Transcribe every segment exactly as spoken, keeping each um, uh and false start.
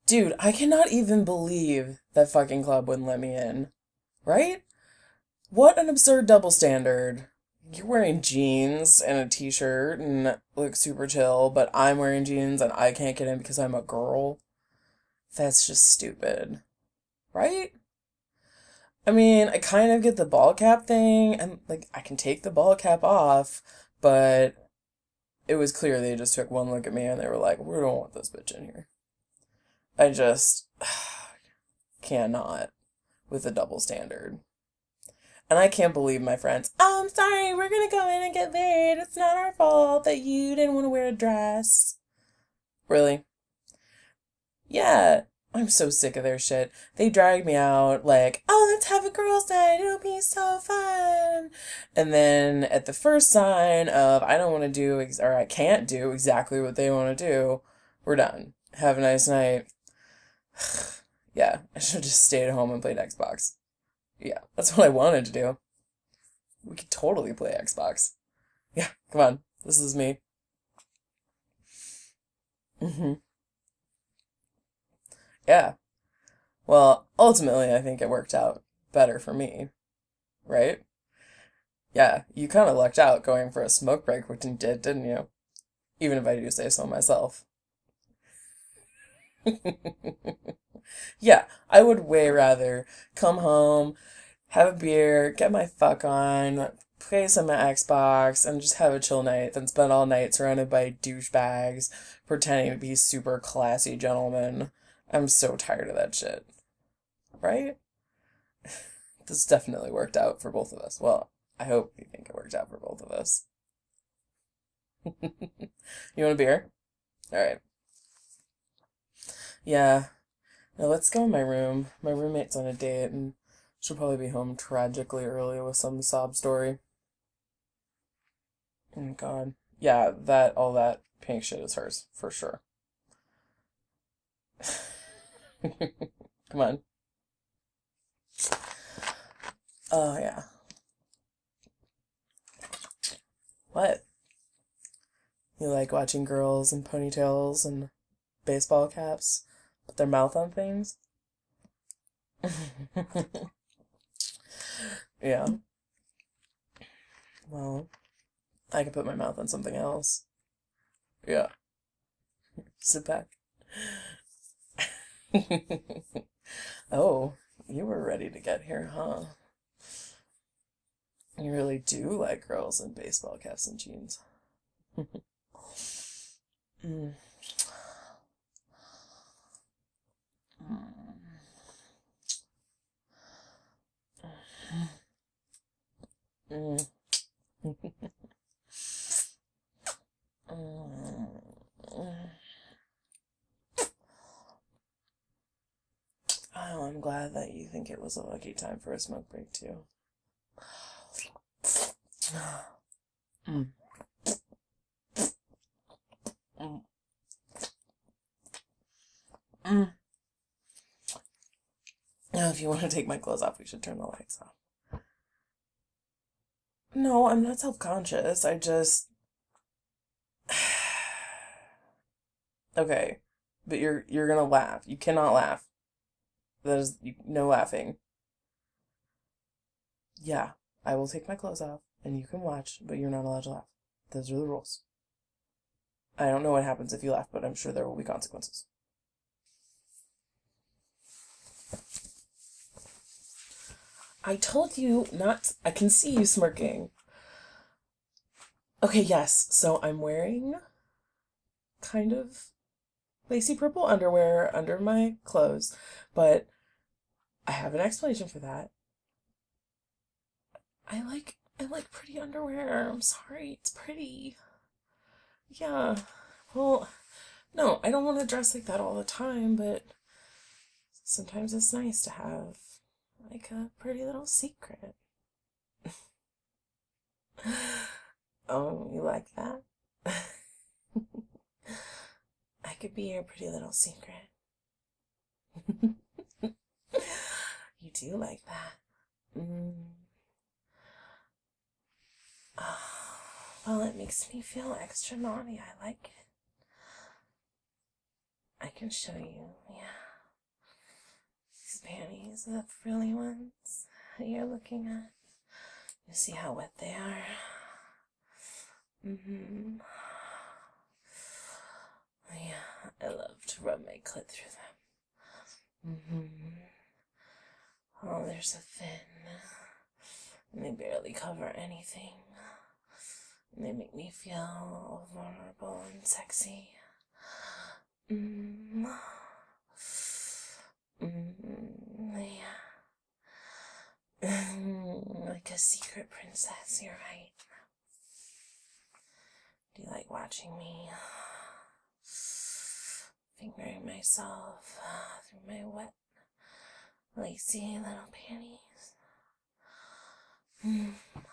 Dude, I cannot even believe that fucking club wouldn't let me in. Right? What an absurd double standard. You're wearing jeans and a t-shirt and look super chill, but I'm wearing jeans and I can't get in because I'm a girl. That's just stupid. Right? I mean, I kind of get the ball cap thing, and like I can take the ball cap off, but it was clear they just took one look at me and they were like, "We don't want this bitch in here." I just cannot with a double standard. And I can't believe my friends. Oh, I'm sorry, we're gonna go in and get married. It's not our fault that you didn't want to wear a dress. Really? Yeah. I'm so sick of their shit. They dragged me out like, oh, let's have a girls' night. It'll be so fun. And then at the first sign of I don't want to do ex- or I can't do exactly what they want to do, we're done. Have a nice night. Yeah, I should have just stayed at home and played Xbox. Yeah, that's what I wanted to do. We could totally play Xbox. Yeah, come on. This is me. Hmm. Yeah. Well, ultimately, I think it worked out better for me, right? Yeah, you kind of lucked out going for a smoke break, which you did, didn't you? Even if I do say so myself. Yeah, I would way rather come home, have a beer, get my fuck on, play some Xbox, and just have a chill night than spend all night surrounded by douchebags pretending to be super classy gentlemen. I'm so tired of that shit. Right? This definitely worked out for both of us. Well, I hope you think it worked out for both of us. You want a beer? All right. Yeah. Now let's go in my room. My roommate's on a date and she'll probably be home tragically early with some sob story. Oh God. Yeah, that all that pink shit is hers for sure. Come on. Oh yeah. What? You like watching girls in ponytails and baseball caps put their mouth on things? Yeah. Well, I could put my mouth on something else. Yeah. Sit back. Oh, you were ready to get here, huh? You really do like girls in baseball caps and jeans. Mm. Mm. Mm. Oh, I'm glad that you think it was a lucky time for a smoke break, too. Mm. Mm. Mm. Now, if you want to take my clothes off, we should turn the lights off. No, I'm not self-conscious. I just okay, but you're you're gonna laugh. You cannot laugh. That is you, no laughing. Yeah, I will take my clothes off and you can watch, but you're not allowed to laugh. Those are the rules. I don't know what happens if you laugh, but I'm sure there will be consequences. I told you not. I can see you smirking. Okay, yes. So I'm wearing kind of lacy purple underwear under my clothes, but I have an explanation for that. I like I like pretty underwear. I'm sorry, it's pretty. Yeah. Well, no, I don't want to dress like that all the time, but sometimes it's nice to have like a pretty little secret. Oh, you like that? I could be your pretty little secret. You do like that. Mm. Oh, well, it makes me feel extra naughty. I like it. I can show you. Yeah. these panties, the frilly ones that you're looking at. You see how wet they are? Mm-hmm. Yeah, I love to rub my clit through them. Mm-hmm. Oh, they're so thin. And they barely cover anything. And they make me feel vulnerable and sexy. Mm. Mm, yeah. Like a secret princess, you're right. Do you like watching me fingering myself through my wet, lacy little panties? Mm.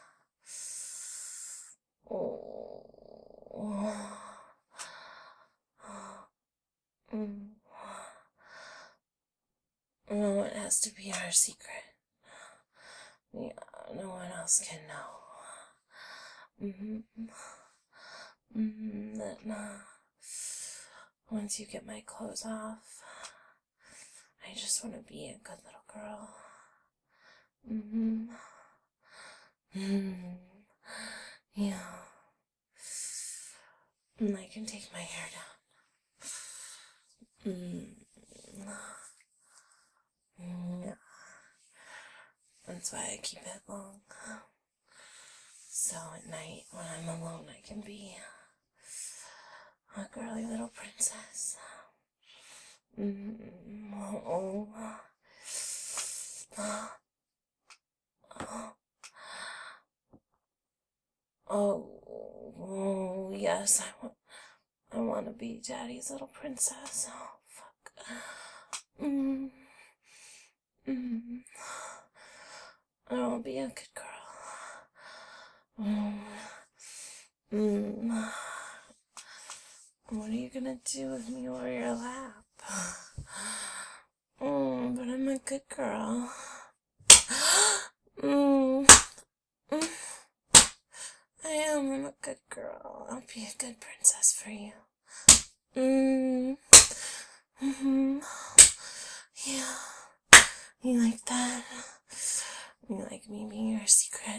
Oh. Mm. No, it has to be our secret. Yeah, no one else can know. Mm-hmm. Mm-hmm. Then, uh, once you get my clothes off, I just want to be a good little girl. Mm-hmm. Mm-hmm. Yeah. And I can take my hair down. Mm-hmm. Yeah. That's why I keep it long. So at night, when I'm alone, I can be a girly little princess. Mm-hmm. Oh. Oh. Oh, yes, I want, I want to be Daddy's little princess. Oh, fuck. Mm. Mm. I want to be a good girl. Mm. Mm. What are you gonna do with me over your lap? Mm, but I'm a good girl. Mm. Mm. I am. I'm a good girl. I'll be a good princess for you. Mm. Mm-hmm. Yeah. You like that? You like me being your secret?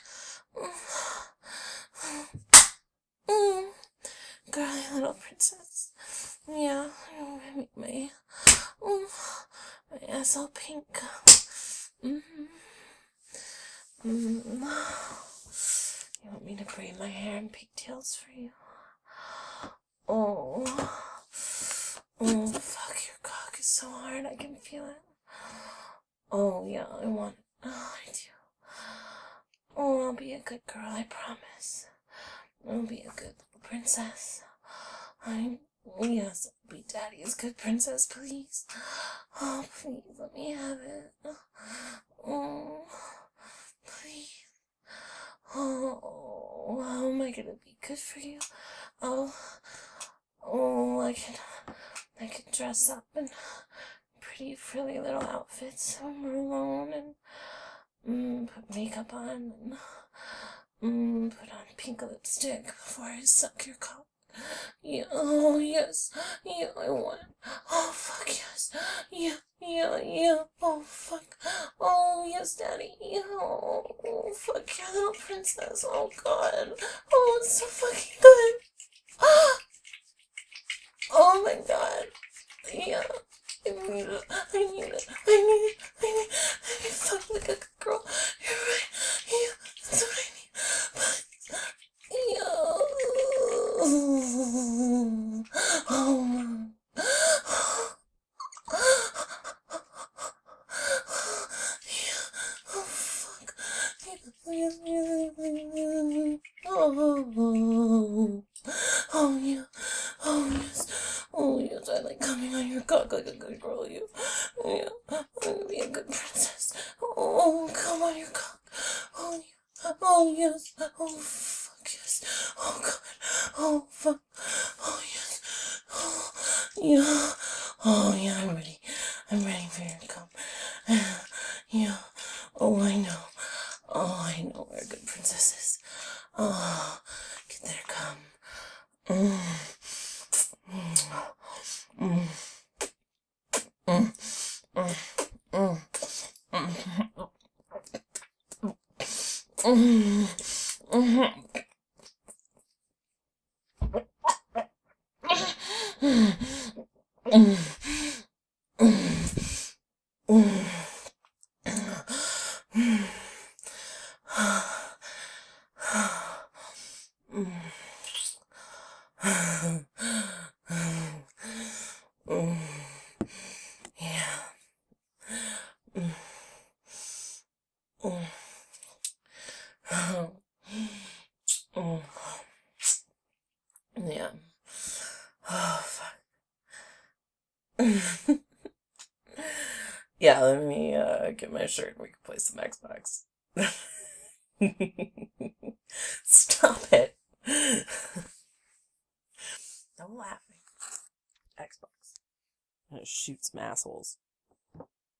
Mm. Girly little princess. Yeah. I make my, mm, my ass all pink. Mm-hmm. Mm-hmm. You want me to braid my hair in pigtails for you? Oh. Oh, fuck, your cock is so hard, I can feel it. Oh, yeah, I want it. Oh, I do. Oh, I'll be a good girl, I promise. I'll be a good little princess. I, yes, I'll be Daddy's good princess, please. Oh, please, let me have it. Oh, please. Oh, how am I gonna be good for you? Oh, oh, I can, I can dress up in pretty frilly little outfits when we're alone and mm, put makeup on and mm, put on pink lipstick before I suck your cock. Yeah, oh yes, yeah, I want it. Oh fuck yes, yeah, yeah, yeah, oh fuck, oh yes, Daddy, yeah, oh fuck your little princess, oh god, oh it's so fucking good. Oh my god, yeah. I need it. I need it. I need it. I need it. I need fuck like a good girl. You're right. Yeah, that's what I need. But, yeah. Oh. Yeah. Oh, fuck. Oh. Oh, yeah. Oh, yes. Oh, yes. I like coming on your cock like a good girl, you. Yeah. I'm gonna be a good princess. Oh, come on your cock. Oh, yeah. Oh, yes. Oh, fuck, yes. Oh, God. Oh, fuck. Oh, yes. Oh, yeah. Oh, yeah, I'm ready. I'm ready for your cum. Yeah. Oh, I know. Oh, I know where a good princess is. Oh, get there, cum. Mm. Mm. Mm. Mm. Mm. Yeah. Oh, fuck. Yeah, let me uh, get my shirt and we can play some Xbox. Stop it. No laughing. Xbox. I'm gonna shoot some assholes.